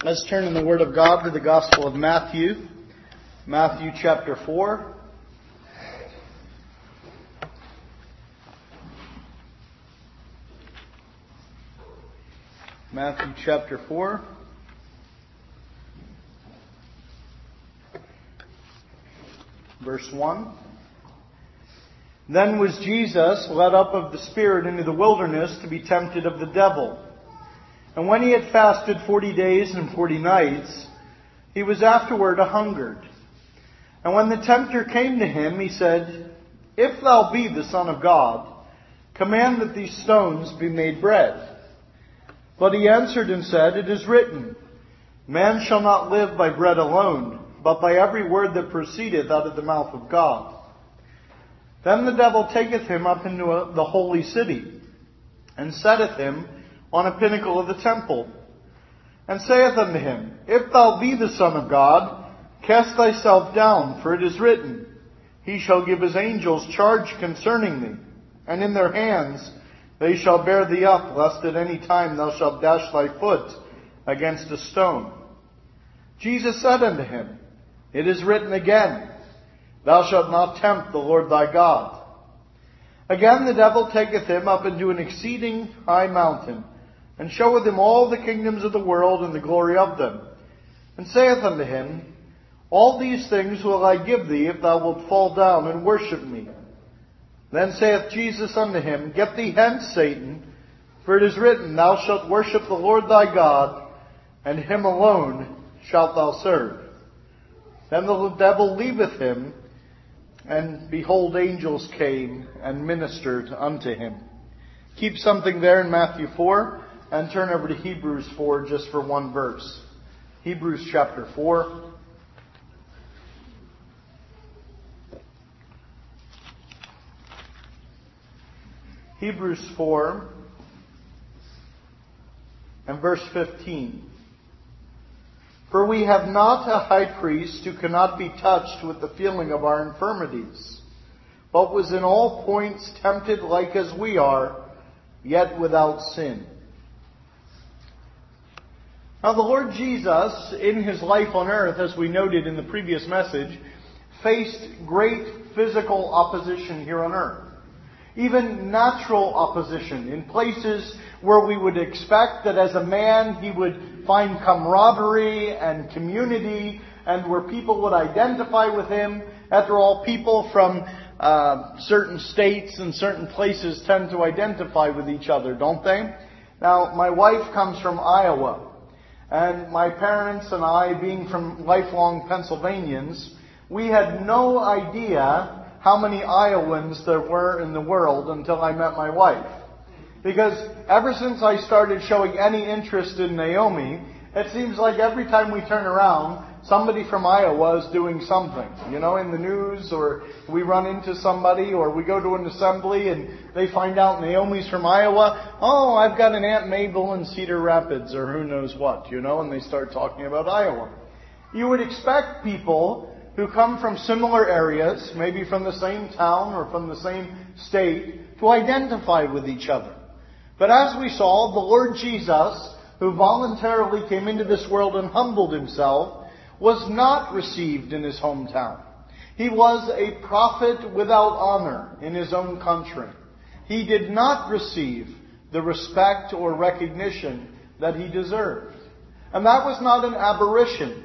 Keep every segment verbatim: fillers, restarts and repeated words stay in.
Let's turn in the Word of God to the Gospel of Matthew. Matthew chapter four. Matthew chapter four. Verse one. Then was Jesus led up of the Spirit into the wilderness to be tempted of the devil. And when he had fasted forty days and forty nights, he was afterward a-hungered. And when the tempter came to him, he said, If thou be the Son of God, command that these stones be made bread. But he answered and said, It is written, Man shall not live by bread alone, but by every word that proceedeth out of the mouth of God. Then the devil taketh him up into a, the holy city, and setteth him on a pinnacle of the temple, and saith unto him, If thou be the Son of God, cast thyself down, for it is written, He shall give his angels charge concerning thee, and in their hands they shall bear thee up, lest at any time thou shalt dash thy foot against a stone. Jesus said unto him, It is written again, Thou shalt not tempt the Lord thy God. Again the devil taketh him up into an exceeding high mountain, and showeth him all the kingdoms of the world and the glory of them, and saith unto him, All these things will I give thee, if thou wilt fall down and worship me. Then saith Jesus unto him, Get thee hence, Satan, for it is written, Thou shalt worship the Lord thy God, and him alone shalt thou serve. Then the devil leaveth him, and behold, angels came and ministered unto him. Keep something there in Matthew four, and turn over to Hebrews four just for one verse. Hebrews chapter four. Hebrews four and verse fifteen. For we have not a high priest who cannot be touched with the feeling of our infirmities, but was in all points tempted like as we are, yet without sin. Now the Lord Jesus, in His life on earth, as we noted in the previous message, faced great physical opposition here on earth. Even natural opposition in places where we would expect that as a man He would find camaraderie and community, and where people would identify with Him. After all, people from uh, certain states and certain places tend to identify with each other, don't they? Now, my wife comes from Iowa. And my parents and I, being from lifelong Pennsylvanians, we had no idea how many Iowans there were in the world until I met my wife. Because ever since I started showing any interest in Naomi, it seems like every time we turn around, somebody from Iowa is doing something. You know, in the news, or we run into somebody, or we go to an assembly and they find out Naomi's from Iowa. Oh, I've got an Aunt Mabel in Cedar Rapids, or who knows what, you know, and they start talking about Iowa. You would expect people who come from similar areas, maybe from the same town or from the same state, to identify with each other. But as we saw, the Lord Jesus, who voluntarily came into this world and humbled Himself, was not received in His hometown. He was a prophet without honor in His own country. He did not receive the respect or recognition that He deserved. And that was not an aberration,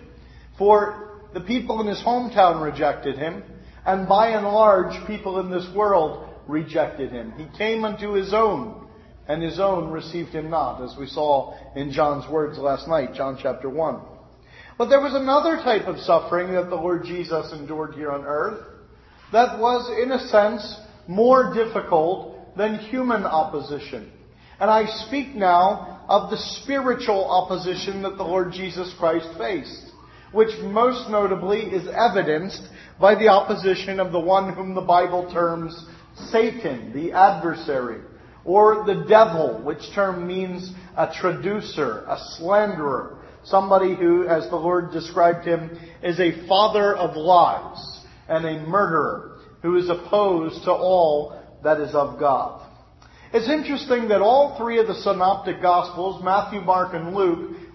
for the people in His hometown rejected Him, and by and large, people in this world rejected Him. He came unto His own, and His own received Him not, as we saw in John's words last night, John chapter one. But there was another type of suffering that the Lord Jesus endured here on earth that was, in a sense, more difficult than human opposition. And I speak now of the spiritual opposition that the Lord Jesus Christ faced, which most notably is evidenced by the opposition of the one whom the Bible terms Satan, the adversary, or the devil, which term means a traducer, a slanderer, somebody who, as the Lord described him, is a father of lies and a murderer who is opposed to all that is of God. It's interesting that all three of the synoptic Gospels, Matthew, Mark, and Luke,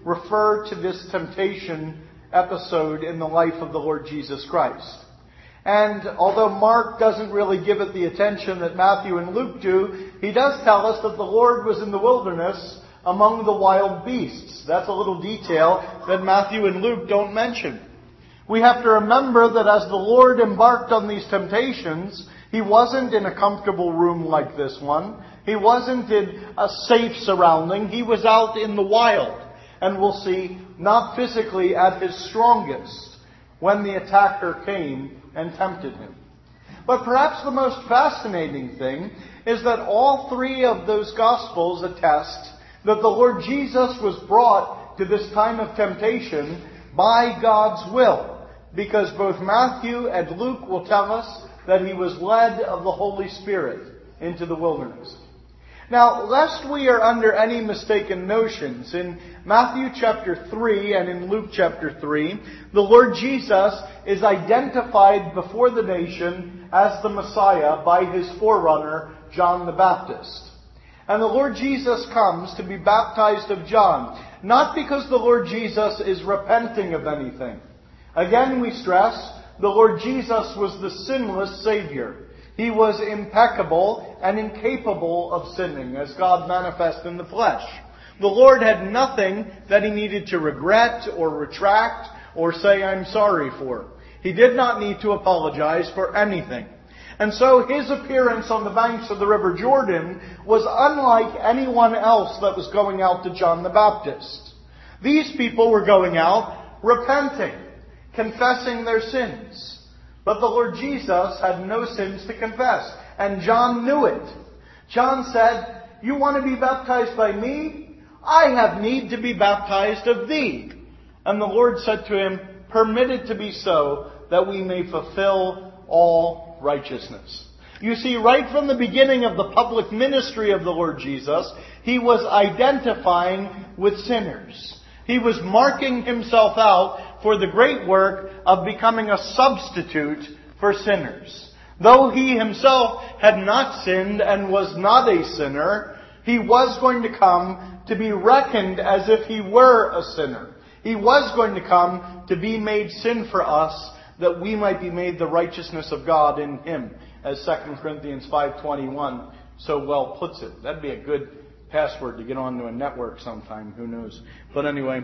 refer to this temptation episode in the life of the Lord Jesus Christ. And although Mark doesn't really give it the attention that Matthew and Luke do, he does tell us that the Lord was in the wilderness among the wild beasts. That's a little detail that Matthew and Luke don't mention. We have to remember that as the Lord embarked on these temptations, He wasn't in a comfortable room like this one. He wasn't in a safe surrounding. He was out in the wild. And we'll see, not physically at his strongest, when the attacker came and tempted him. But perhaps the most fascinating thing is that all three of those Gospels attest that the Lord Jesus was brought to this time of temptation by God's will. Because both Matthew and Luke will tell us that He was led of the Holy Spirit into the wilderness. Now, lest we are under any mistaken notions, in Matthew chapter three and in Luke chapter three, the Lord Jesus is identified before the nation as the Messiah by His forerunner, John the Baptist. And the Lord Jesus comes to be baptized of John, not because the Lord Jesus is repenting of anything. Again, we stress, the Lord Jesus was the sinless Savior. He was impeccable and incapable of sinning, as God manifest in the flesh. The Lord had nothing that He needed to regret or retract or say, I'm sorry for. He did not need to apologize for anything. And so His appearance on the banks of the River Jordan was unlike anyone else that was going out to John the Baptist. These people were going out repenting, confessing their sins. But the Lord Jesus had no sins to confess. And John knew it. John said, you want to be baptized by me? I have need to be baptized of thee. And the Lord said to him, permit it to be so, that we may fulfill all righteousness. You see, right from the beginning of the public ministry of the Lord Jesus, He was identifying with sinners. He was marking Himself out for the great work of becoming a substitute for sinners. Though He Himself had not sinned and was not a sinner, He was going to come to be reckoned as if He were a sinner. He was going to come to be made sin for us, that we might be made the righteousness of God in Him, as Second Corinthians five twenty-one so well puts it. That'd be a good password to get onto a network sometime, who knows. But anyway,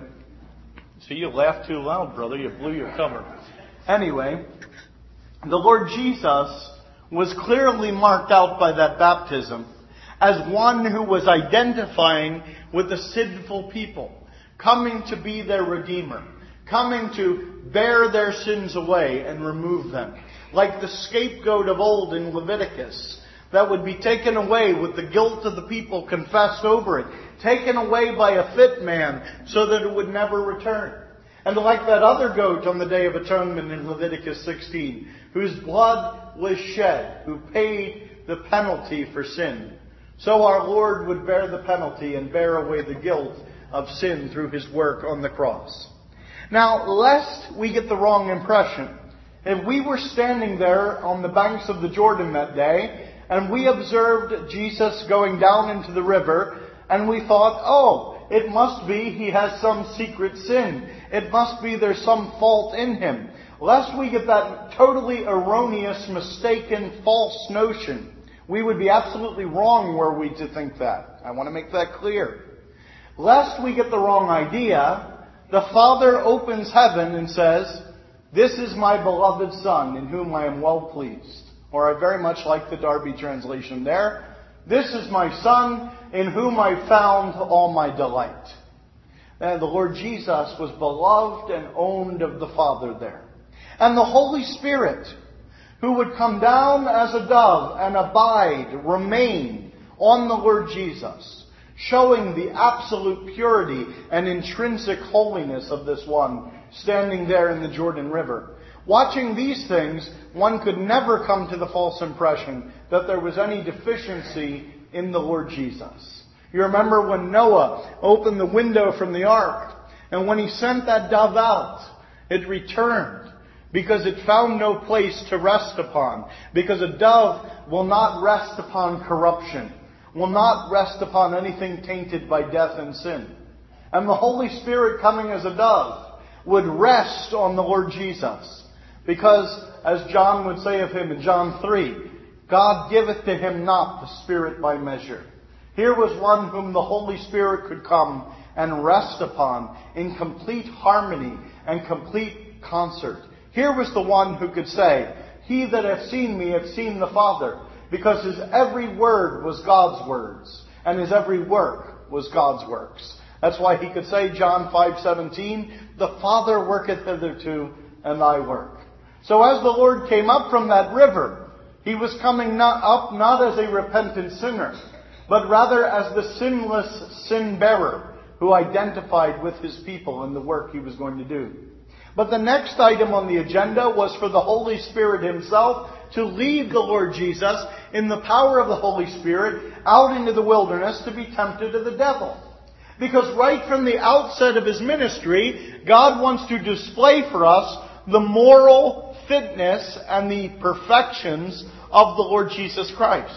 so you laughed too loud, brother. You blew your cover. Anyway, the Lord Jesus was clearly marked out by that baptism as one who was identifying with the sinful people, coming to be their Redeemer, coming to bear their sins away and remove them. Like the scapegoat of old in Leviticus, that would be taken away with the guilt of the people confessed over it, taken away by a fit man so that it would never return. And like that other goat on the Day of Atonement in Leviticus sixteen, whose blood was shed, who paid the penalty for sin, so our Lord would bear the penalty and bear away the guilt of sin through His work on the cross. Now, lest we get the wrong impression, if we were standing there on the banks of the Jordan that day, and we observed Jesus going down into the river, and we thought, oh, it must be He has some secret sin. It must be there's some fault in Him. Lest we get that totally erroneous, mistaken, false notion, we would be absolutely wrong were we to think that. I want to make that clear. Lest we get the wrong idea, the Father opens heaven and says, this is my beloved Son, in whom I am well pleased. Or I very much like the Darby translation there. This is my Son, in whom I found all my delight. And the Lord Jesus was beloved and owned of the Father there. And the Holy Spirit, who would come down as a dove and abide, remain on the Lord Jesus, showing the absolute purity and intrinsic holiness of this one standing there in the Jordan River. Watching these things, one could never come to the false impression that there was any deficiency in the Lord Jesus. You remember when Noah opened the window from the ark, and when he sent that dove out, it returned because it found no place to rest upon. Because a dove will not rest upon corruption, will not rest upon anything tainted by death and sin. and the Holy Spirit coming as a dove would rest on the Lord Jesus. Because, as John would say of him in John three, God giveth to him not the Spirit by measure. Here was one whom the Holy Spirit could come and rest upon in complete harmony and complete concert. Here was the one who could say, He that hath seen me hath seen the Father, because his every word was God's words, and his every work was God's works. That's why he could say, John five seventeen, the Father worketh hitherto, and I work. So as the Lord came up from that river, he was coming not up not as a repentant sinner, but rather as the sinless sin-bearer who identified with his people in the work he was going to do. But the next item on the agenda was for the Holy Spirit himself to lead the Lord Jesus in the power of the Holy Spirit out into the wilderness to be tempted of the devil. Because right from the outset of his ministry, God wants to display for us the moral fitness and the perfections of the Lord Jesus Christ.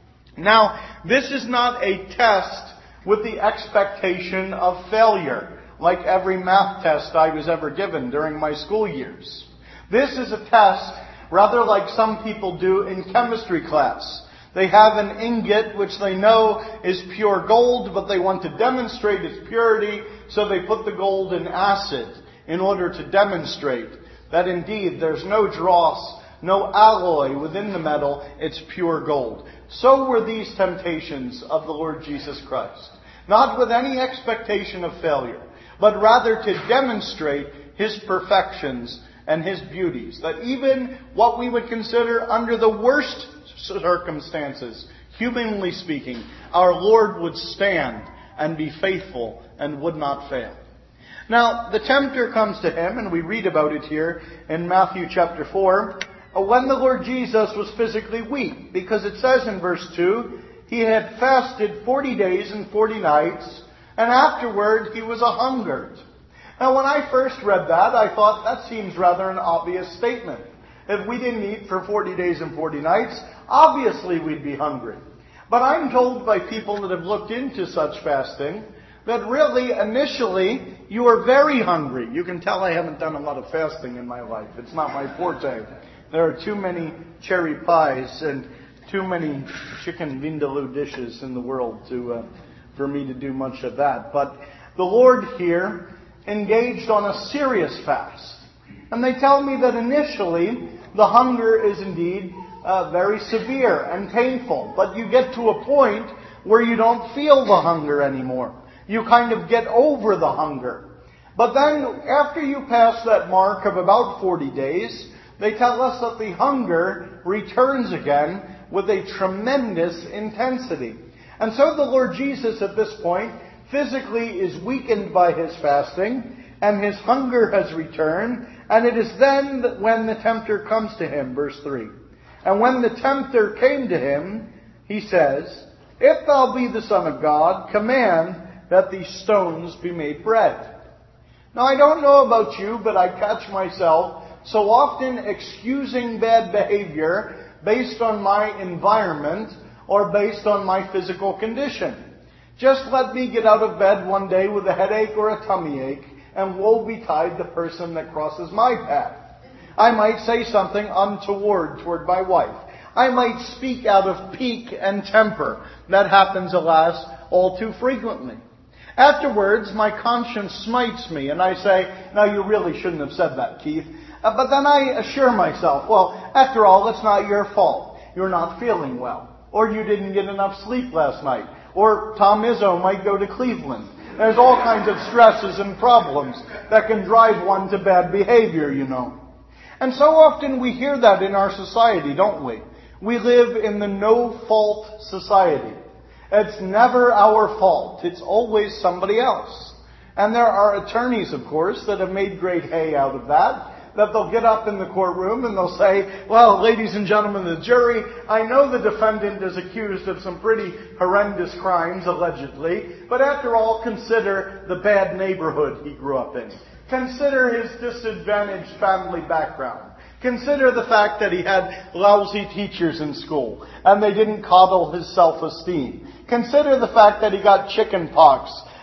Now, this is not a test with the expectation of failure, like every math test I was ever given during my school years. This is a test rather like some people do in chemistry class. They have an ingot which they know is pure gold, but they want to demonstrate its purity, so they put the gold in acid in order to demonstrate that indeed there's no dross, no alloy within the metal, it's pure gold. So were these temptations of the Lord Jesus Christ. Not with any expectation of failure, but rather to demonstrate His perfections and His beauties. That even what we would consider under the worst circumstances, humanly speaking, our Lord would stand and be faithful and would not fail. Now, the tempter comes to him, and we read about it here in Matthew chapter four, when the Lord Jesus was physically weak, because it says in verse two, He had fasted forty days and forty nights, and afterward he was a-hungered. Now, when I first read that, I thought that seems rather an obvious statement. If we didn't eat for forty days and forty nights, obviously we'd be hungry. But I'm told by people that have looked into such fasting that really, initially, you are very hungry. You can tell I haven't done a lot of fasting in my life. It's not my forte. There are too many cherry pies and too many chicken vindaloo dishes in the world to uh, for me to do much of that. But the Lord here engaged on a serious fast. And they tell me that initially, the hunger is indeed uh, very severe and painful. But you get to a point where you don't feel the hunger anymore. You kind of get over the hunger. But then, after you pass that mark of about forty days, they tell us that the hunger returns again with a tremendous intensity. And so the Lord Jesus at this point physically is weakened by his fasting, and his hunger has returned, and it is then that when the tempter comes to him, verse three. And when the tempter came to him, he says, If thou be the Son of God, command that these stones be made bread. Now, I don't know about you, but I catch myself so often excusing bad behavior based on my environment or based on my physical condition. Just let me get out of bed one day with a headache or a tummy ache, and woe betide the person that crosses my path. I might say something untoward toward my wife. I might speak out of pique and temper. That happens, alas, all too frequently. Afterwards, my conscience smites me, and I say, "No, you really shouldn't have said that, Keith." Uh, but then I assure myself, well, after all, it's not your fault. You're not feeling well. Or you didn't get enough sleep last night. Or Tom Izzo might go to Cleveland. There's all kinds of stresses and problems that can drive one to bad behavior, you know. And so often we hear that in our society, don't we? We live in the no-fault society. It's never our fault. It's always somebody else. And there are attorneys, of course, that have made great hay out of that. That they'll get up in the courtroom and they'll say, well, ladies and gentlemen of the jury, I know the defendant is accused of some pretty horrendous crimes, allegedly, but after all, consider the bad neighborhood he grew up in. Consider his disadvantaged family background. Consider the fact that he had lousy teachers in school and they didn't coddle his self-esteem. Consider the fact that he got chicken pox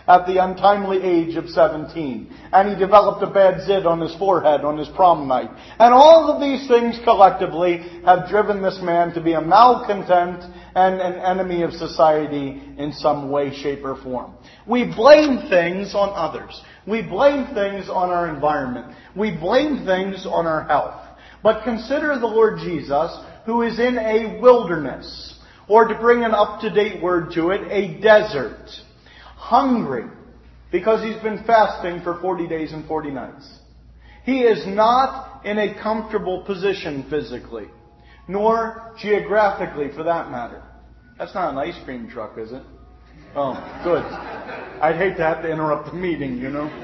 at the untimely age of seventeen. And he developed a bad zit on his forehead on his prom night. And all of these things collectively have driven this man to be a malcontent and an enemy of society in some way, shape, or form. We blame things on others. We blame things on our environment. We blame things on our health. But consider the Lord Jesus, who is in a wilderness, or to bring an up-to-date word to it, a desert, hungry, because he's been fasting for forty days and forty nights. He is not in a comfortable position physically, nor geographically for that matter. That's not an ice cream truck, is it? Oh, good. I'd hate to have to interrupt the meeting, you know.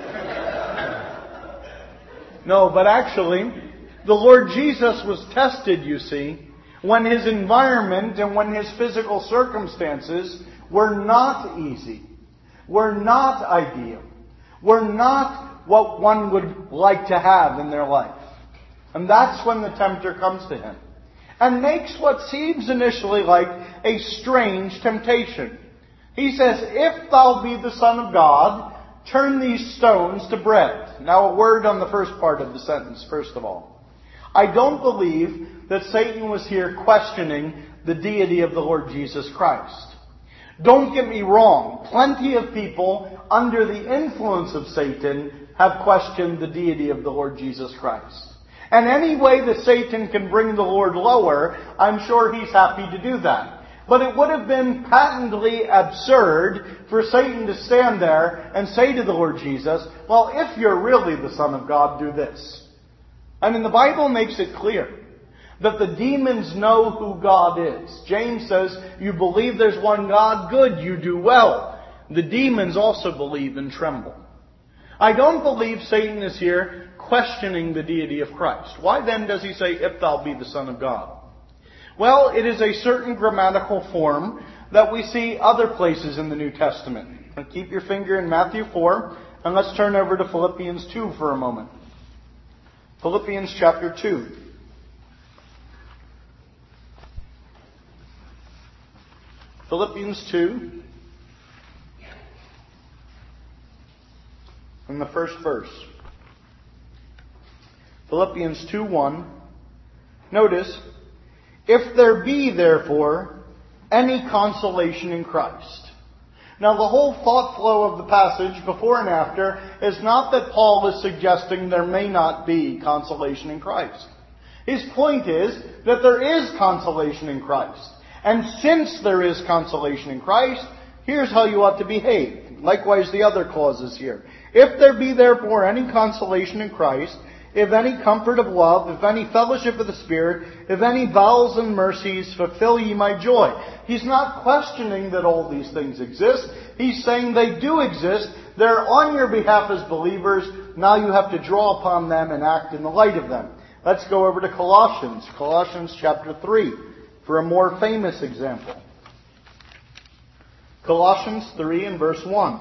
No, but actually, the Lord Jesus was tested, you see, when his environment and when his physical circumstances were not easy, were not ideal, were not what one would like to have in their life. And that's when the tempter comes to him and makes what seems initially like a strange temptation. He says, "If thou be the Son of God, turn these stones to bread." Now a word on the first part of the sentence, first of all. I don't believe that Satan was here questioning the deity of the Lord Jesus Christ. Don't get me wrong. Plenty of people under the influence of Satan have questioned the deity of the Lord Jesus Christ. And any way that Satan can bring the Lord lower, I'm sure he's happy to do that. But it would have been patently absurd for Satan to stand there and say to the Lord Jesus, "Well, if you're really the Son of God, do this." I mean, the Bible makes it clear that the demons know who God is. James says, "You believe there's one God? Good, you do well." The demons also believe and tremble. I don't believe Satan is here questioning the deity of Christ. Why then does he say, "If thou be the Son of God"? Well, it is a certain grammatical form that we see other places in the New Testament. Now keep your finger in Matthew four, and let's turn over to Philippians two for a moment. Philippians chapter two. Philippians two, in the first verse. Philippians two one. Notice, "If there be, therefore, any consolation in Christ." Now, the whole thought flow of the passage, before and after, is not that Paul is suggesting there may not be consolation in Christ. His point is that there is consolation in Christ. And since there is consolation in Christ, here's how you ought to behave. Likewise, the other clauses here. "If there be, therefore, any consolation in Christ, if any comfort of love, if any fellowship of the Spirit, if any bowels and mercies, fulfill ye my joy." He's not questioning that all these things exist. He's saying they do exist. They're on your behalf as believers. Now you have to draw upon them and act in the light of them. Let's go over to Colossians. Colossians chapter three for a more famous example. Colossians three and verse one.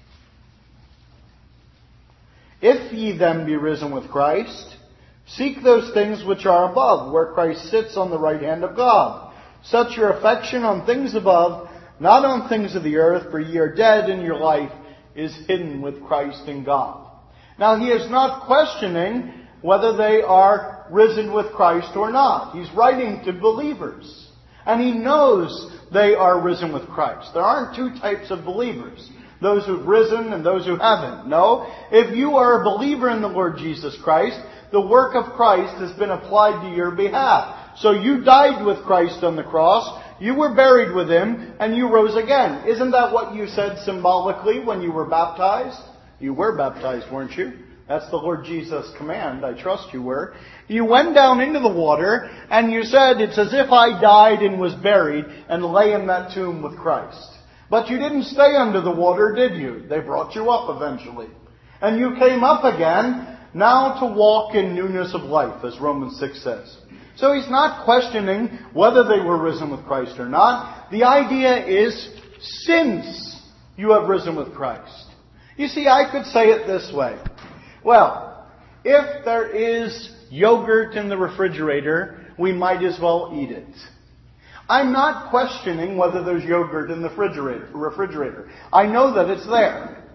"If ye then be risen with Christ, seek those things which are above, where Christ sits on the right hand of God. Set your affection on things above, not on things of the earth, for ye are dead, and your life is hidden with Christ in God." Now, he is not questioning whether they are risen with Christ or not. He's writing to believers. And he knows they are risen with Christ. There aren't two types of believers. Those who've risen and those who haven't. No. If you are a believer in the Lord Jesus Christ, the work of Christ has been applied to your behalf. So you died with Christ on the cross, you were buried with Him, and you rose again. Isn't that what you said symbolically when you were baptized? You were baptized, weren't you? That's the Lord Jesus' command. I trust you were. You went down into the water, and you said, "It's as if I died and was buried and lay in that tomb with Christ." But you didn't stay under the water, did you? They brought you up eventually. And you came up again, now to walk in newness of life, as Romans six says. So he's not questioning whether they were risen with Christ or not. The idea is, since you have risen with Christ. You see, I could say it this way. Well, if there is yogurt in the refrigerator, we might as well eat it. I'm not questioning whether there's yogurt in the refrigerator. refrigerator. I know that it's there.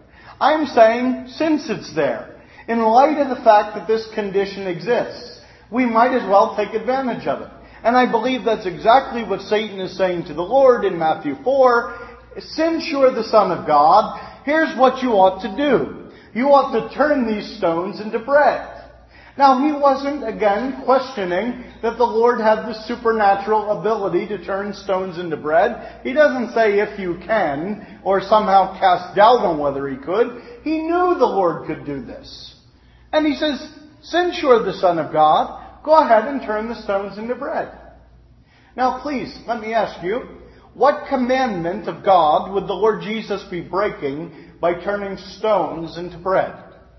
I'm saying since it's there, in light of the fact that this condition exists, we might as well take advantage of it. And I believe that's exactly what Satan is saying to the Lord in Matthew four. Since you're the Son of God, here's what you ought to do. You ought to turn these stones into bread. Now, he wasn't, again, questioning that the Lord had the supernatural ability to turn stones into bread. He doesn't say if you can, or somehow cast doubt on whether he could. He knew the Lord could do this. And he says, since you're the Son of God, go ahead and turn the stones into bread. Now, please, let me ask you, what commandment of God would the Lord Jesus be breaking by turning stones into bread?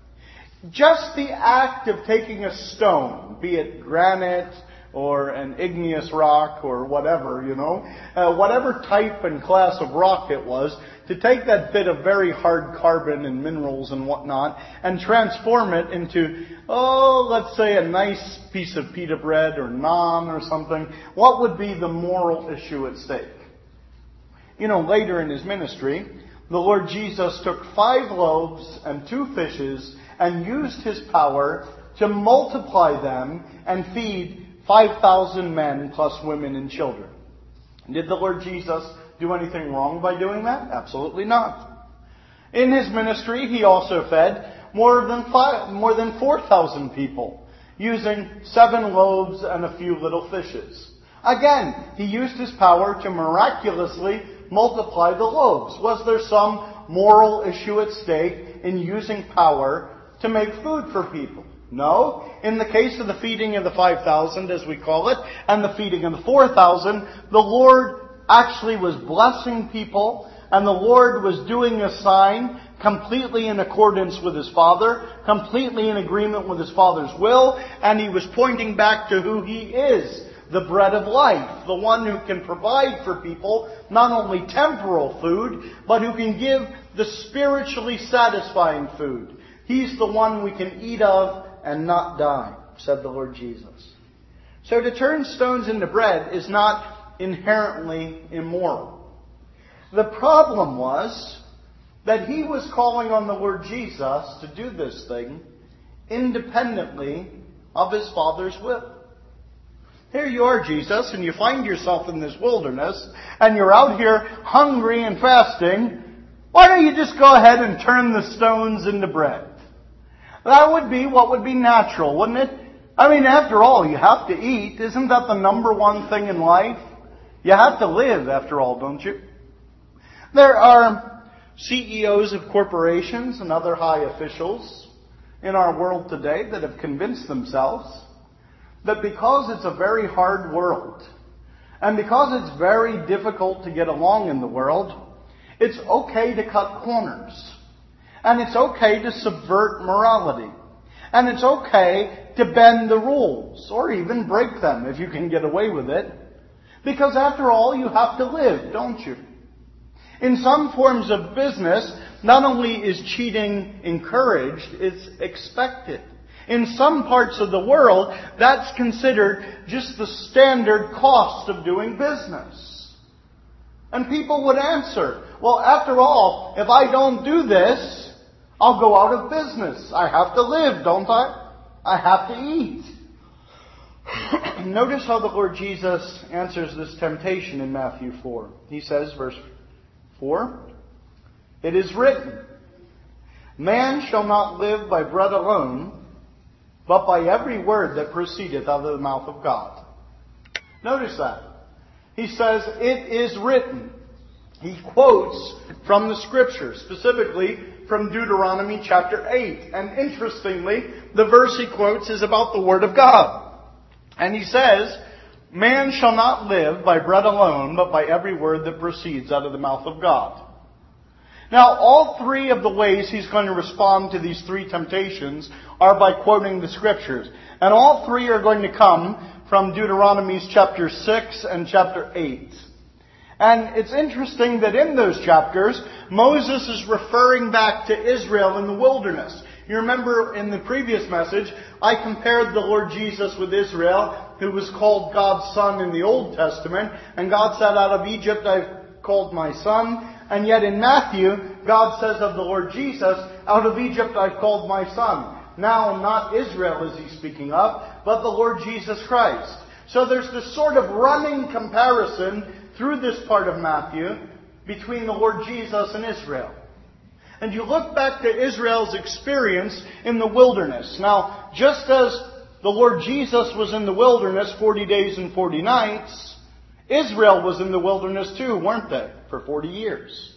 Just the act of taking a stone, be it granite or an igneous rock or whatever, you know, uh, whatever type and class of rock it was, to take that bit of very hard carbon and minerals and whatnot and transform it into, oh, let's say a nice piece of pita bread or naan or something, what would be the moral issue at stake? You know, later in his ministry, the Lord Jesus took five loaves and two fishes and used his power to multiply them and feed five thousand men plus women and children. Did the Lord Jesus do anything wrong by doing that? Absolutely not. In his ministry, he also fed more than five, more than four thousand people using seven loaves and a few little fishes. Again, he used his power to miraculously multiply the loaves. Was there some moral issue at stake in using power to make food for people? No. In the case of the feeding of the five thousand, as we call it, and the feeding of the four thousand, the Lord actually was blessing people, and the Lord was doing a sign completely in accordance with his Father, completely in agreement with his Father's will, and he was pointing back to who he is, the bread of life, the one who can provide for people not only temporal food, but who can give the spiritually satisfying food. He's the one we can eat of and not die, said the Lord Jesus. So to turn stones into bread is not inherently immoral. The problem was that he was calling on the Lord Jesus to do this thing independently of his Father's will. Here you are, Jesus, and you find yourself in this wilderness, and you're out here hungry and fasting. Why don't you just go ahead and turn the stones into bread? That would be what would be natural, wouldn't it? I mean, after all, you have to eat. Isn't that the number one thing in life? You have to live, after all, don't you? There are C E Os of corporations and other high officials in our world today that have convinced themselves that because it's a very hard world, and because it's very difficult to get along in the world, it's okay to cut corners. And it's okay to subvert morality. And it's okay to bend the rules, or even break them if you can get away with it. Because after all, you have to live, don't you? In some forms of business, not only is cheating encouraged, it's expected. In some parts of the world, that's considered just the standard cost of doing business. And people would answer, well, after all, if I don't do this, I'll go out of business. I have to live, don't I? I have to eat. Notice how the Lord Jesus answers this temptation in Matthew four. He says, verse four, "It is written, man shall not live by bread alone, but by every word that proceedeth out of the mouth of God." Notice that. He says, it is written. He quotes from the Scriptures, specifically from Deuteronomy chapter eight. And interestingly, the verse he quotes is about the Word of God. And he says, man shall not live by bread alone, but by every word that proceeds out of the mouth of God. Now, all three of the ways he's going to respond to these three temptations are by quoting the Scriptures. And all three are going to come from Deuteronomy chapter six and chapter eight. And it's interesting that in those chapters, Moses is referring back to Israel in the wilderness. You remember in the previous message, I compared the Lord Jesus with Israel, who was called God's son in the Old Testament. And God said, out of Egypt I've called my son. And yet in Matthew, God says of the Lord Jesus, out of Egypt I've called my son. Now, not Israel is he speaking of, but the Lord Jesus Christ. So there's this sort of running comparison through this part of Matthew between the Lord Jesus and Israel. And you look back to Israel's experience in the wilderness. Now, just as the Lord Jesus was in the wilderness forty days and forty nights, Israel was in the wilderness too, weren't they? For forty years.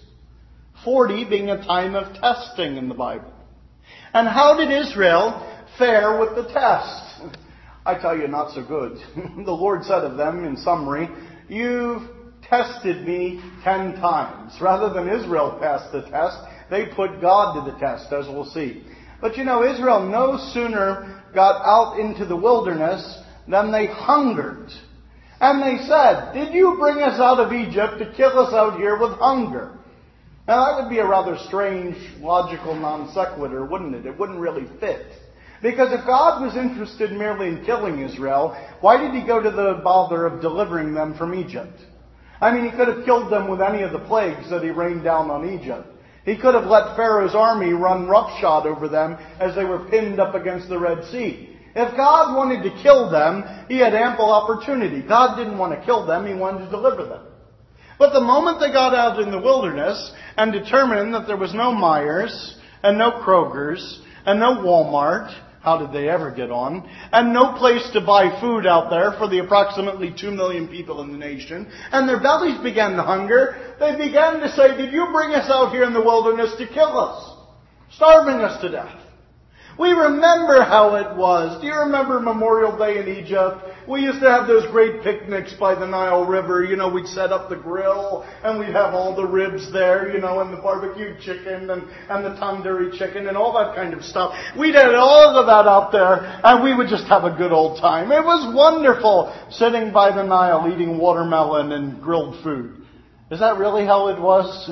forty being a time of testing in the Bible. And how did Israel fare with the test? I tell you, not so good. The Lord said of them, in summary, you've tested me ten times. Rather than Israel pass the test, they put God to the test, as we'll see. But you know, Israel no sooner got out into the wilderness than they hungered. And they said, did you bring us out of Egypt to kill us out here with hunger? Now that would be a rather strange, logical non sequitur, wouldn't it? It wouldn't really fit. Because if God was interested merely in killing Israel, why did he go to the bother of delivering them from Egypt? I mean, he could have killed them with any of the plagues that he rained down on Egypt. He could have let Pharaoh's army run roughshod over them as they were pinned up against the Red Sea. If God wanted to kill them, he had ample opportunity. God didn't want to kill them, he wanted to deliver them. But the moment they got out in the wilderness and determined that there was no Myers and no Kroger's and no Walmart, how did they ever get on? And no place to buy food out there for the approximately two million people in the nation. And their bellies began to hunger. They began to say, did you bring us out here in the wilderness to kill us? Starving us to death. We remember how it was. Do you remember Memorial Day in Egypt? We used to have those great picnics by the Nile River. You know, we'd set up the grill and we'd have all the ribs there, you know, and the barbecued chicken and, and the tandoori chicken and all that kind of stuff. We'd had all of that out there and we would just have a good old time. It was wonderful sitting by the Nile eating watermelon and grilled food. Is that really how it was?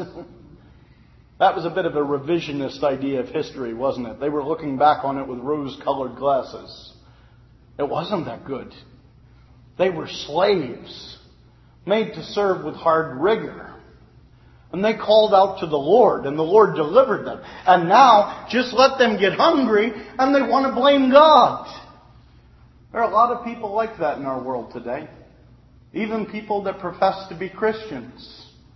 That was a bit of a revisionist idea of history, wasn't it? They were looking back on it with rose-colored glasses. It wasn't that good. They were slaves, made to serve with hard rigor. And they called out to the Lord, and the Lord delivered them. And now, just let them get hungry, and they want to blame God. There are a lot of people like that in our world today. Even people that profess to be Christians.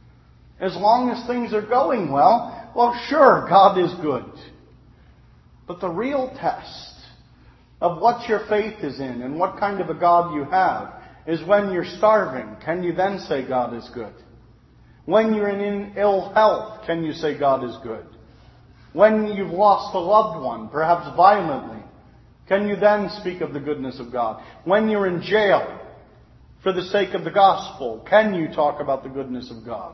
As long as things are going well, well, sure, God is good. But the real test of what your faith is in and what kind of a God you have is when you're starving. Can you then say God is good? When you're in ill health, can you say God is good? When you've lost a loved one, perhaps violently, can you then speak of the goodness of God? When you're in jail for the sake of the gospel, can you talk about the goodness of God?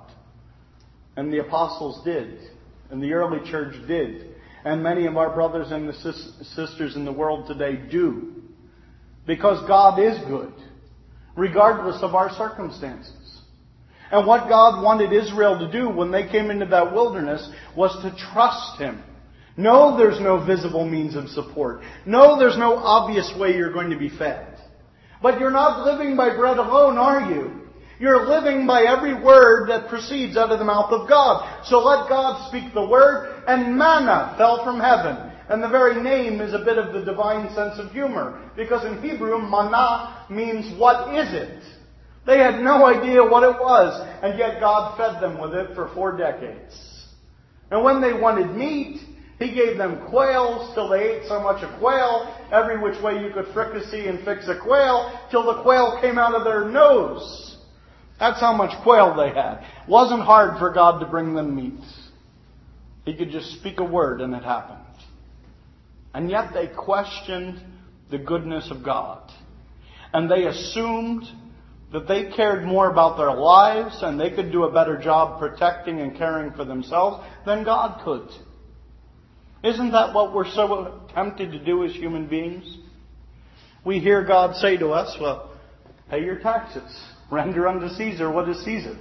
And the apostles did. And the early church did. And many of our brothers and sisters in the world today do. Because God is good. Regardless of our circumstances. And what God wanted Israel to do when they came into that wilderness was to trust Him. No, there's no visible means of support. No, there's no obvious way you're going to be fed. But you're not living by bread alone, are you? You're living by every word that proceeds out of the mouth of God. So let God speak the word, and manna fell from heaven. And the very name is a bit of the divine sense of humor. Because in Hebrew, manna means what is it? They had no idea what it was. And yet God fed them with it for four decades. And when they wanted meat, He gave them quails till they ate so much of quail, every which way you could fricassee and fix a quail, till the quail came out of their nose. That's how much quail they had. It wasn't hard for God to bring them meat. He could just speak a word and it happened. And yet they questioned the goodness of God. And they assumed that they cared more about their lives and they could do a better job protecting and caring for themselves than God could. Isn't that what we're so tempted to do as human beings? We hear God say to us, well, pay your taxes. Render unto Caesar what is Caesar's.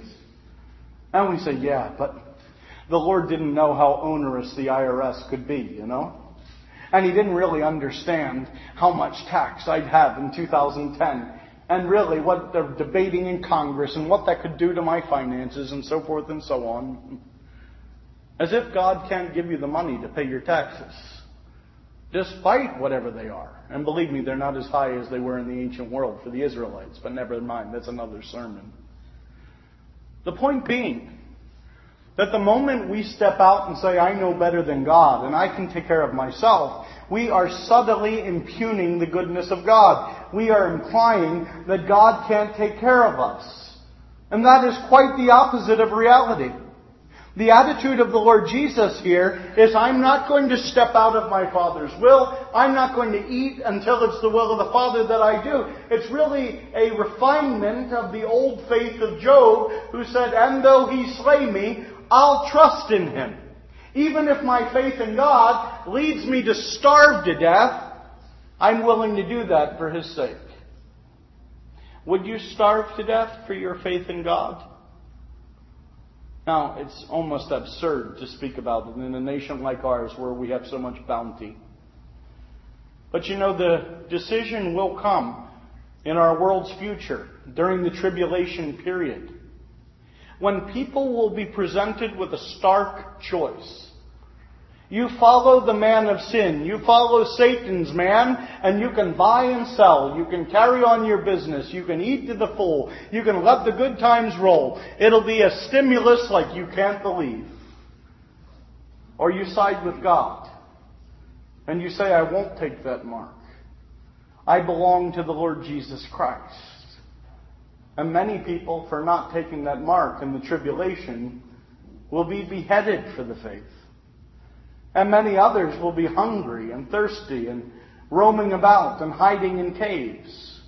And we say, yeah, but the Lord didn't know how onerous the I R S could be, you know. And He didn't really understand how much tax I'd have in two thousand ten And really what they're debating in Congress and what that could do to my finances and so forth and so on. As if God can't give you the money to pay your taxes, despite whatever they are. And believe me, they're not as high as they were in the ancient world for the Israelites, but never mind, that's another sermon. The point being that the moment we step out and say, I know better than God and I can take care of myself, we are subtly impugning the goodness of God. We are implying that God can't take care of us. And that is quite the opposite of reality. The attitude of the Lord Jesus here is, I'm not going to step out of my Father's will. I'm not going to eat until it's the will of the Father that I do. It's really a refinement of the old faith of Job, who said, and though he slay me, I'll trust in him. Even if my faith in God leads me to starve to death, I'm willing to do that for his sake. Would you starve to death for your faith in God? Now, it's almost absurd to speak about it in a nation like ours where we have so much bounty. But you know, the decision will come in our world's future during the tribulation period, when people will be presented with a stark choice. You follow the man of sin. You follow Satan's man, and you can buy and sell. You can carry on your business. You can eat to the full. You can let the good times roll. It'll be a stimulus like you can't believe. Or you side with God, and you say, I won't take that mark. I belong to the Lord Jesus Christ. And many people, for not taking that mark in the tribulation, will be beheaded for the faith. And many others will be hungry and thirsty and roaming about and hiding in caves.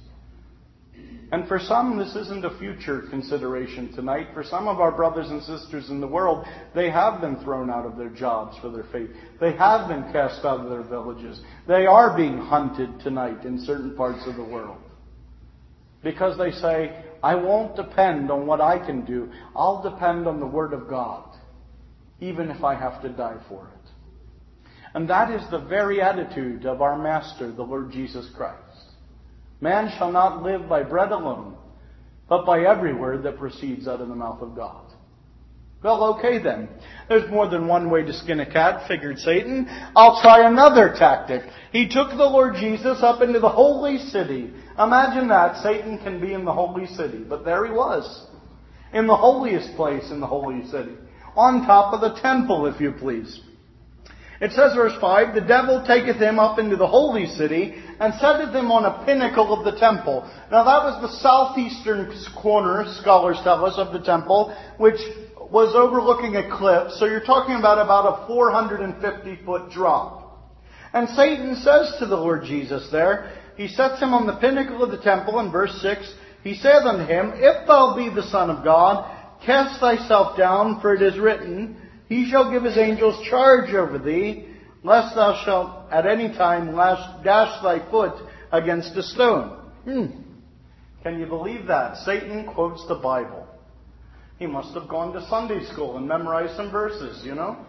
And for some, this isn't a future consideration tonight. For some of our brothers and sisters in the world, they have been thrown out of their jobs for their faith. They have been cast out of their villages. They are being hunted tonight in certain parts of the world. Because they say, I won't depend on what I can do. I'll depend on the Word of God, even if I have to die for it. And that is the very attitude of our Master, the Lord Jesus Christ. Man shall not live by bread alone, but by every word that proceeds out of the mouth of God. Well, okay then. There's more than one way to skin a cat, figured Satan. I'll try another tactic. He took the Lord Jesus up into the holy city. Imagine that. Satan can be in the holy city. But there he was. In the holiest place in the holy city. On top of the temple, if you please. It says, verse five, the devil taketh him up into the holy city and setteth him on a pinnacle of the temple. Now that was the southeastern corner, scholars tell us, of the temple, which was overlooking a cliff. So you're talking about about a four hundred fifty foot drop. And Satan says to the Lord Jesus there, he sets him on the pinnacle of the temple in verse six. He saith unto him, If thou be the Son of God, cast thyself down, for it is written, He shall give his angels charge over thee, lest thou shalt at any time dash thy foot against a stone. Hmm. Can you believe that? Satan quotes the Bible. He must have gone to Sunday school and memorized some verses, you know?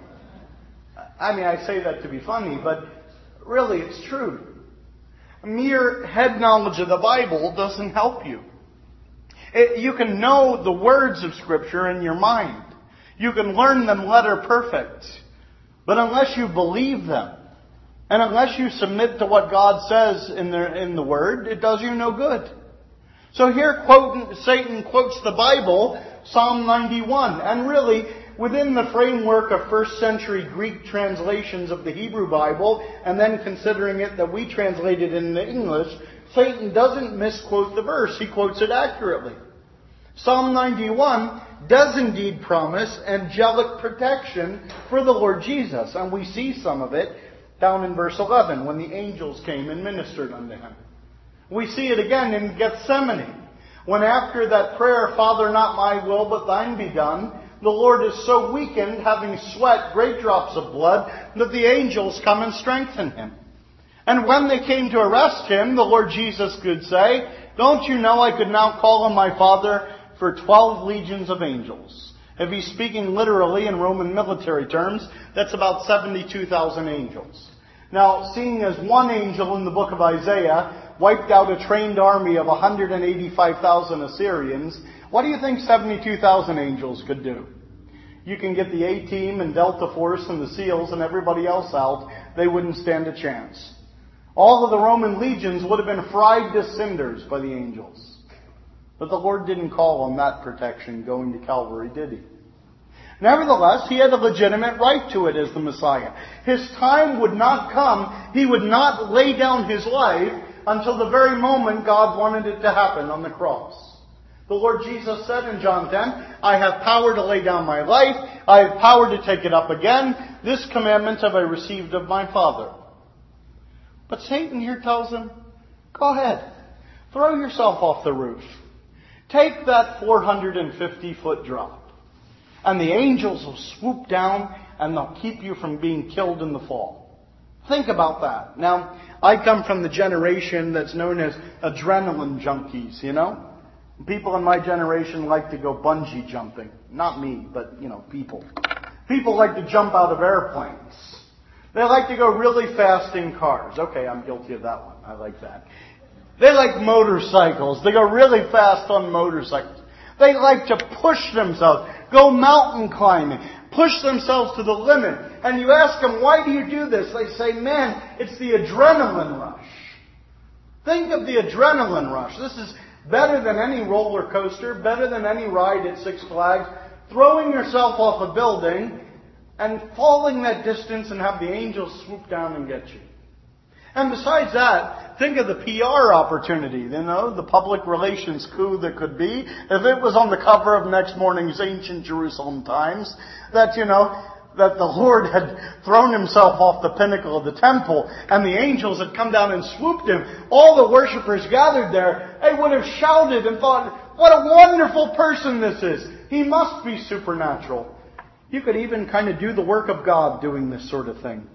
I mean, I say that to be funny, but really it's true. Mere head knowledge of the Bible doesn't help you. It, you can know the words of Scripture in your mind. You can learn them letter perfect. But unless you believe them, and unless you submit to what God says in the, in the Word, it does you no good. So here quote, Satan quotes the Bible, Psalm ninety-one. And really, within the framework of first century Greek translations of the Hebrew Bible, and then considering it that we translated into English, Satan doesn't misquote the verse. He quotes it accurately. Psalm ninety-one does indeed promise angelic protection for the Lord Jesus. And we see some of it down in verse eleven, when the angels came and ministered unto him. We see it again in Gethsemane, when after that prayer, Father, not my will, but thine be done, the Lord is so weakened, having sweat great drops of blood, that the angels come and strengthen him. And when they came to arrest him, the Lord Jesus could say, Don't you know I could now call on my Father for twelve legions of angels? If he's speaking literally in Roman military terms, that's about seventy-two thousand angels. Now, seeing as one angel in the book of Isaiah wiped out a trained army of one hundred eighty-five thousand Assyrians, what do you think seventy-two thousand angels could do? You can get the A-Team and Delta Force and the SEALs and everybody else out. They wouldn't stand a chance. All of the Roman legions would have been fried to cinders by the angels. But the Lord didn't call on that protection going to Calvary, did He? Nevertheless, He had a legitimate right to it as the Messiah. His time would not come. He would not lay down His life until the very moment God wanted it to happen on the cross. The Lord Jesus said in John ten, I have power to lay down my life. I have power to take it up again. This commandment have I received of my Father. But Satan here tells him, go ahead. Throw yourself off the roof. Take that four hundred fifty foot drop. And the angels will swoop down and they'll keep you from being killed in the fall. Think about that. Now, I come from the generation that's known as adrenaline junkies, you know. People in my generation like to go bungee jumping. Not me, but, you know, people. People like to jump out of airplanes. They like to go really fast in cars. Okay, I'm guilty of that one. I like that. They like motorcycles. They go really fast on motorcycles. They like to push themselves, go mountain climbing, push themselves to the limit. And you ask them, why do you do this? They say, man, it's the adrenaline rush. Think of the adrenaline rush. This is better than any roller coaster, better than any ride at Six Flags. Throwing yourself off a building and falling that distance and have the angels swoop down and get you. And besides that, think of the P R opportunity, you know, the public relations coup that could be. If it was on the cover of next morning's Ancient Jerusalem Times, that, you know, that the Lord had thrown Himself off the pinnacle of the temple and the angels had come down and swooped Him, all the worshipers gathered there, they would have shouted and thought, what a wonderful person this is. He must be supernatural. You could even kind of do the work of God doing this sort of thing.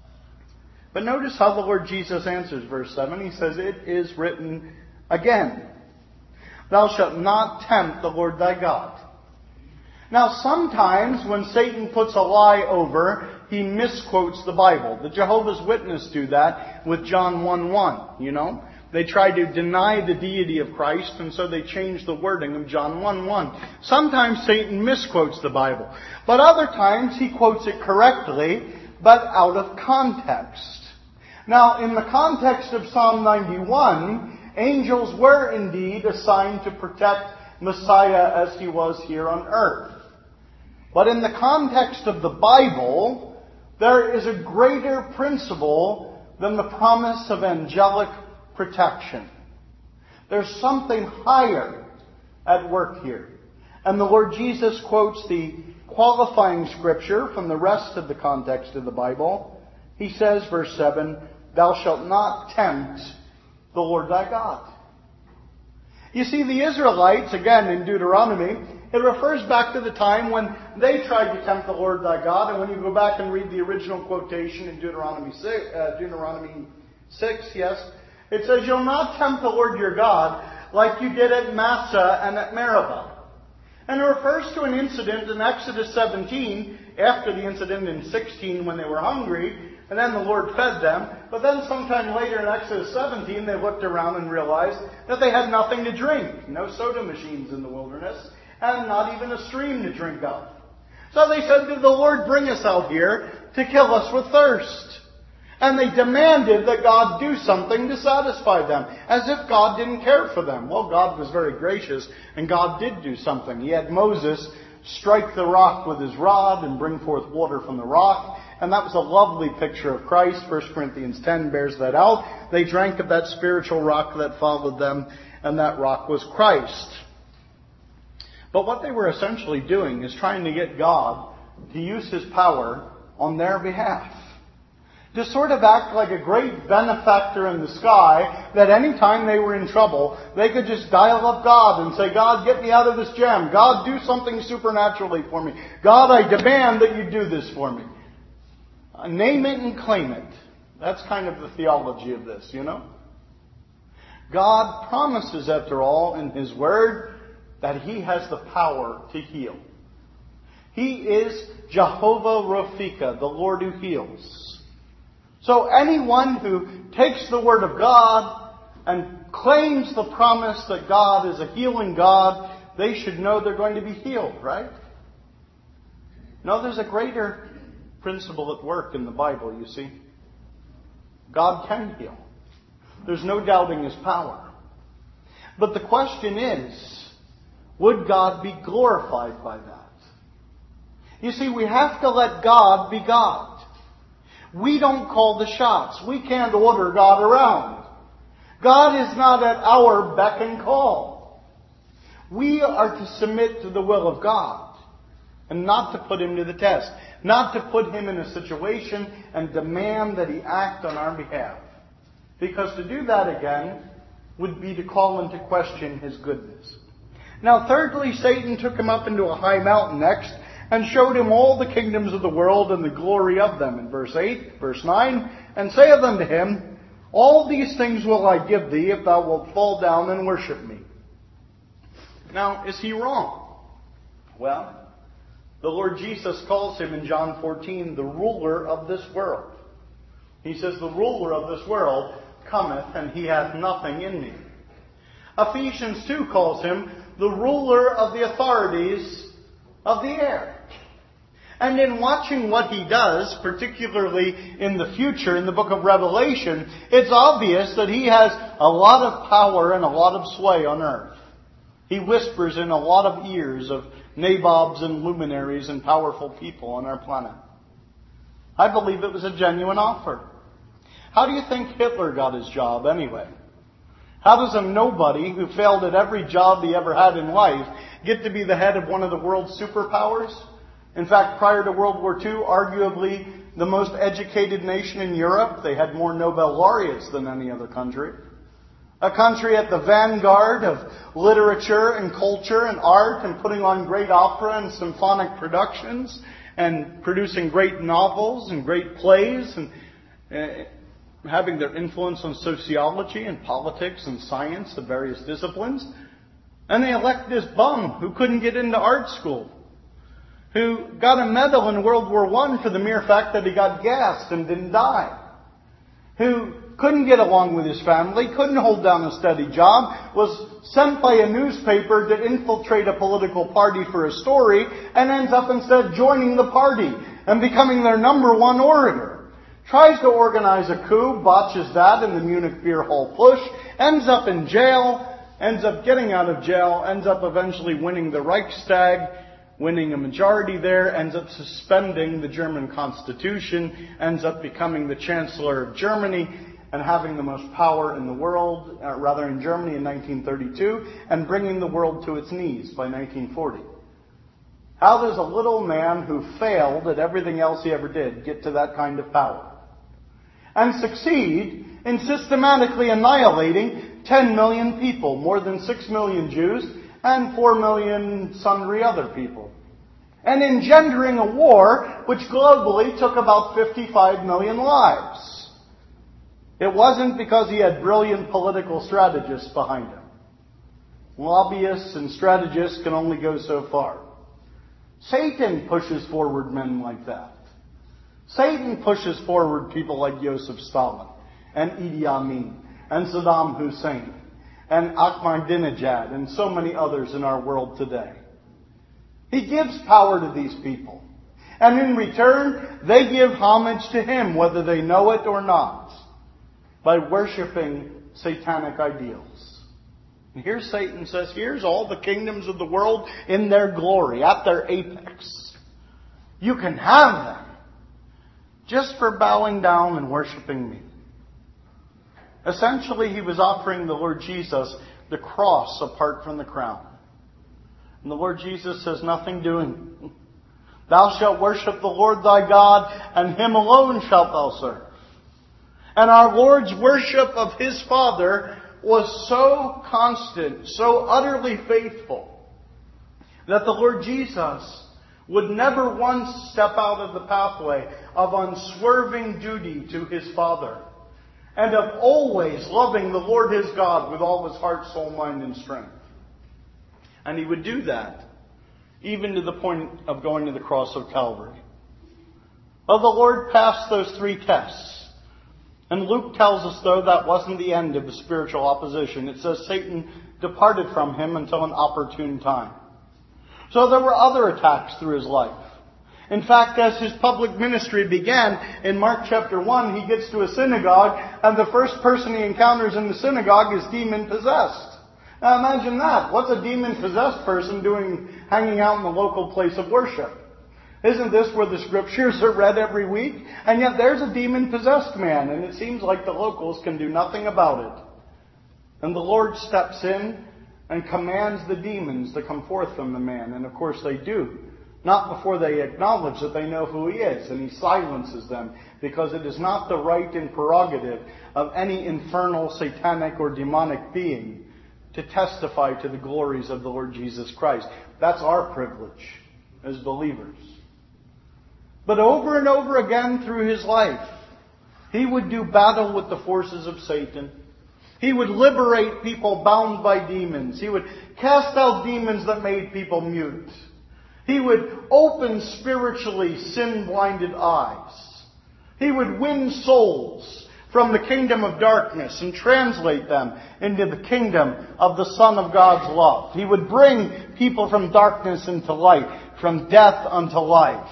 But notice how the Lord Jesus answers verse seven. He says, it is written again, thou shalt not tempt the Lord thy God. Now sometimes when Satan puts a lie over, he misquotes the Bible. The Jehovah's Witnesses do that with John one one, you know. They try to deny the deity of Christ, and so they change the wording of John one one. Sometimes Satan misquotes the Bible. But other times he quotes it correctly, but out of context. Now, in the context of Psalm ninety-one, angels were indeed assigned to protect Messiah as He was here on earth. But in the context of the Bible, there is a greater principle than the promise of angelic protection. There's something higher at work here. And the Lord Jesus quotes the qualifying scripture from the rest of the context of the Bible. He says, verse seven, thou shalt not tempt the Lord thy God. You see, the Israelites, again in Deuteronomy, it refers back to the time when they tried to tempt the Lord thy God. And when you go back and read the original quotation in Deuteronomy six, uh, Deuteronomy six, yes, it says, you'll not tempt the Lord your God like you did at Massah and at Meribah. And it refers to an incident in Exodus seventeen, after the incident in sixteen when they were hungry, and then the Lord fed them. But then sometime later in Exodus seventeen, they looked around and realized that they had nothing to drink. No soda machines in the wilderness, and not even a stream to drink of. So they said, did the Lord bring us out here to kill us with thirst? And they demanded that God do something to satisfy them, as if God didn't care for them. Well, God was very gracious, and God did do something. He had Moses strike the rock with his rod and bring forth water from the rock. And that was a lovely picture of Christ. First Corinthians ten bears that out. They drank of that spiritual rock that followed them, and that rock was Christ. But what they were essentially doing is trying to get God to use His power on their behalf. To sort of act like a great benefactor in the sky, that any time they were in trouble, they could just dial up God and say, God, get me out of this jam. God, do something supernaturally for me. God, I demand that you do this for me. Uh, name it and claim it. That's kind of the theology of this, you know. God promises, after all, in His Word, that He has the power to heal. He is Jehovah Rophika, the Lord who heals. So anyone who takes the Word of God, and claims the promise that God is a healing God, they should know they're going to be healed, right? No, there's a greater principle at work in the Bible, you see. God can heal. There's no doubting His power. But the question is, would God be glorified by that? You see, we have to let God be God. We don't call the shots. We can't order God around. God is not at our beck and call. We are to submit to the will of God and not to put Him to the test. Not to put Him in a situation and demand that He act on our behalf. Because to do that again would be to call into question His goodness. Now thirdly, Satan took him up into a high mountain next and showed him all the kingdoms of the world and the glory of them. In verse eight, verse nine, and saith unto him, all these things will I give thee if thou wilt fall down and worship me. Now, is he wrong? Well, the Lord Jesus calls him in John fourteen the ruler of this world. He says, the ruler of this world cometh, and he hath nothing in me. Ephesians two calls him the ruler of the authorities of the air. And in watching what he does, particularly in the future, in the book of Revelation, it's obvious that he has a lot of power and a lot of sway on earth. He whispers in a lot of ears of nabobs and luminaries and powerful people on our planet. I believe it was a genuine offer. How do you think Hitler got his job anyway? How does a nobody who failed at every job he ever had in life get to be the head of one of the world's superpowers? In fact, prior to World War Two, arguably the most educated nation in Europe. They had more Nobel laureates than any other country. A country at the vanguard of literature and culture and art and putting on great opera and symphonic productions and producing great novels and great plays and uh, having their influence on sociology and politics and science of various disciplines. And they elect this bum who couldn't get into art school, who got a medal in World War One for the mere fact that he got gassed and didn't die, who couldn't get along with his family, couldn't hold down a steady job, was sent by a newspaper to infiltrate a political party for a story, and ends up instead joining the party and becoming their number one orator. Tries to organize a coup, botches that in the Munich Beer Hall push, ends up in jail, ends up getting out of jail, ends up eventually winning the Reichstag, winning a majority there, ends up suspending the German Constitution, ends up becoming the Chancellor of Germany, and having the most power in the world, uh, rather in Germany in nineteen thirty-two, and bringing the world to its knees by nineteen forty. How does a little man who failed at everything else he ever did get to that kind of power? And succeed in systematically annihilating ten million people, more than six million Jews, and four million sundry other people. And engendering a war which globally took about fifty-five million lives. It wasn't because he had brilliant political strategists behind him. Lobbyists and strategists can only go so far. Satan pushes forward men like that. Satan pushes forward people like Joseph Stalin and Idi Amin and Saddam Hussein and Ahmadinejad and so many others in our world today. He gives power to these people. And in return, they give homage to him, whether they know it or not, by worshiping satanic ideals. And here Satan says, here's all the kingdoms of the world in their glory, at their apex. You can have them just for bowing down and worshiping me. Essentially, he was offering the Lord Jesus the cross apart from the crown. And the Lord Jesus says, nothing doing. Thou shalt worship the Lord thy God, and him alone shalt thou serve. And our Lord's worship of His Father was so constant, so utterly faithful, that the Lord Jesus would never once step out of the pathway of unswerving duty to His Father, and of always loving the Lord his God with all his heart, soul, mind, and strength. And He would do that even to the point of going to the cross of Calvary. Well, the Lord passed those three tests. And Luke tells us, though, that wasn't the end of the spiritual opposition. It says Satan departed from him until an opportune time. So there were other attacks through his life. In fact, as his public ministry began, in Mark chapter one, he gets to a synagogue, and the first person he encounters in the synagogue is demon-possessed. Now imagine that. What's a demon-possessed person doing hanging out in the local place of worship? Isn't this where the scriptures are read every week? And yet there's a demon-possessed man, and it seems like the locals can do nothing about it. And the Lord steps in and commands the demons to come forth from the man. And of course they do. Not before they acknowledge that they know who he is. And he silences them, because it is not the right and prerogative of any infernal, satanic, or demonic being to testify to the glories of the Lord Jesus Christ. That's our privilege as believers. But over and over again through his life, he would do battle with the forces of Satan. He would liberate people bound by demons. He would cast out demons that made people mute. He would open spiritually sin-blinded eyes. He would win souls from the kingdom of darkness and translate them into the kingdom of the Son of God's love. He would bring people from darkness into light, from death unto life,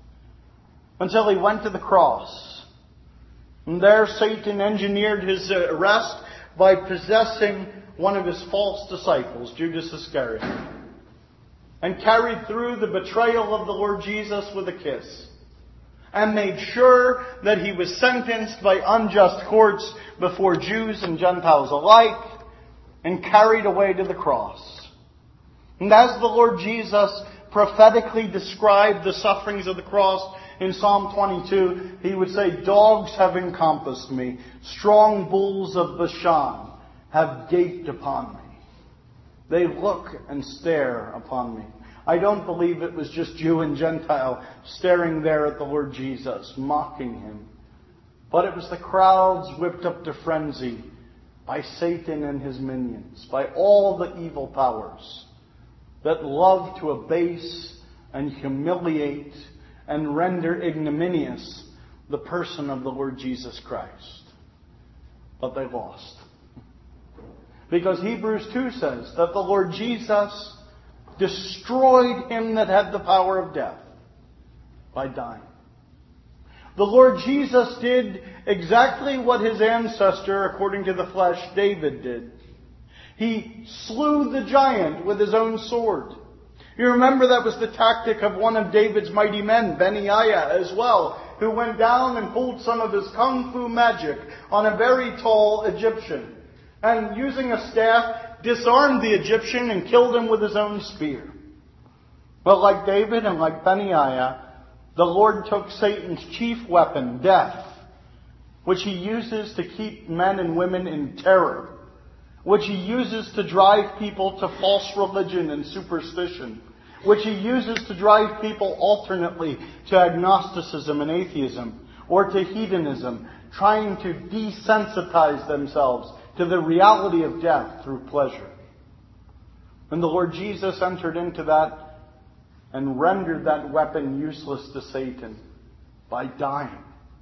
until he went to the cross. And there Satan engineered his arrest by possessing one of his false disciples, Judas Iscariot, and carried through the betrayal of the Lord Jesus with a kiss, and made sure that he was sentenced by unjust courts before Jews and Gentiles alike, and carried away to the cross. And as the Lord Jesus prophetically described the sufferings of the cross in Psalm twenty-two, he would say, "Dogs have encompassed me. Strong bulls of Bashan have gaped upon me. They look and stare upon me." I don't believe it was just Jew and Gentile staring there at the Lord Jesus, mocking him. But it was the crowds whipped up to frenzy by Satan and his minions, by all the evil powers that love to abase and humiliate and render ignominious the person of the Lord Jesus Christ. But they lost. Because Hebrews two says that the Lord Jesus destroyed him that had the power of death by dying. The Lord Jesus did exactly what his ancestor, according to the flesh, David did. He slew the giant with his own sword. You remember that was the tactic of one of David's mighty men, Benaiah, as well, who went down and pulled some of his kung fu magic on a very tall Egyptian, and using a staff, disarmed the Egyptian and killed him with his own spear. But like David and like Benaiah, the Lord took Satan's chief weapon, death, which he uses to keep men and women in terror, which he uses to drive people to false religion and superstition, which he uses to drive people alternately to agnosticism and atheism, or to hedonism, trying to desensitize themselves to the reality of death through pleasure. And the Lord Jesus entered into that and rendered that weapon useless to Satan by dying,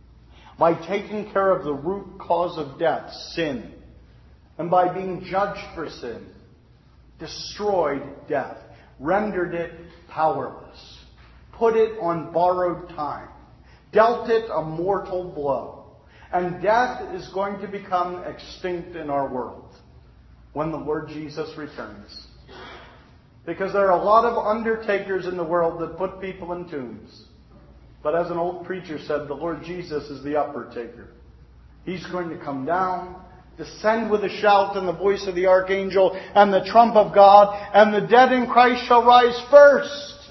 by taking care of the root cause of death, sin, and by being judged for sin, destroyed death, rendered it powerless, put it on borrowed time, dealt it a mortal blow. And death is going to become extinct in our world when the Lord Jesus returns. Because there are a lot of undertakers in the world that put people in tombs. But as an old preacher said, the Lord Jesus is the upper taker. He's going to come down, descend with a shout and the voice of the archangel and the trump of God, and the dead in Christ shall rise first,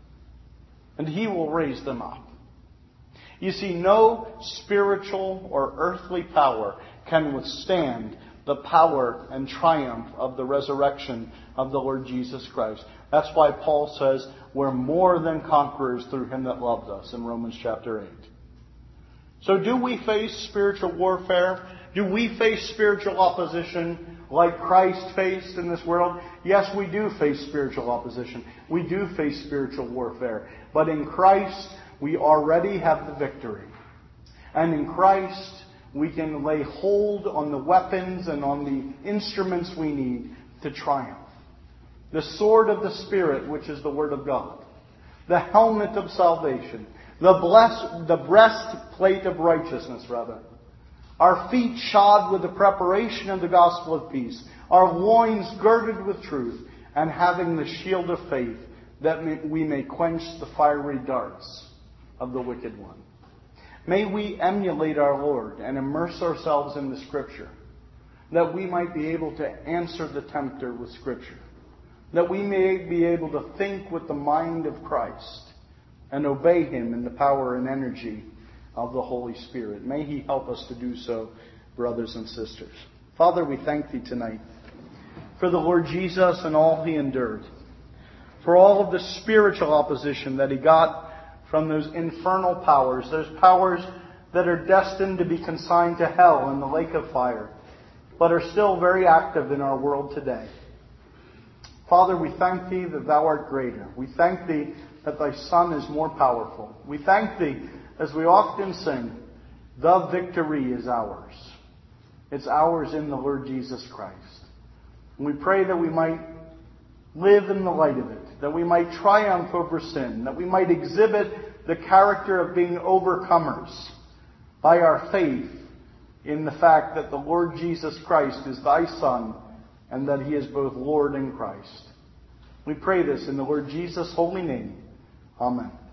and he will raise them up. You see, no spiritual or earthly power can withstand the power and triumph of the resurrection of the Lord Jesus Christ. That's why Paul says we're more than conquerors through him that loved us in Romans chapter eight. So do we face spiritual warfare? Do we face spiritual opposition like Christ faced in this world? Yes, we do face spiritual opposition. We do face spiritual warfare. But in Christ, we already have the victory. And in Christ, we can lay hold on the weapons and on the instruments we need to triumph. The sword of the Spirit, which is the Word of God. The helmet of salvation. The, bless, the breastplate of righteousness, rather. Our feet shod with the preparation of the gospel of peace. Our loins girded with truth. And having the shield of faith, that we may quench the fiery darts of the wicked one. May we emulate our Lord and immerse ourselves in the Scripture, that we might be able to answer the tempter with Scripture, that we may be able to think with the mind of Christ and obey Him in the power and energy of the Holy Spirit. May He help us to do so, brothers and sisters. Father, we thank Thee tonight for the Lord Jesus and all He endured, for all of the spiritual opposition that He got from those infernal powers, those powers that are destined to be consigned to hell in the lake of fire, but are still very active in our world today. Father, we thank Thee that Thou art greater. We thank Thee that Thy Son is more powerful. We thank Thee, as we often sing, the victory is ours. It's ours in the Lord Jesus Christ. And we pray that we might live in the light of it, that we might triumph over sin, that we might exhibit the character of being overcomers by our faith in the fact that the Lord Jesus Christ is Thy Son and that He is both Lord and Christ. We pray this in the Lord Jesus' holy name. Amen.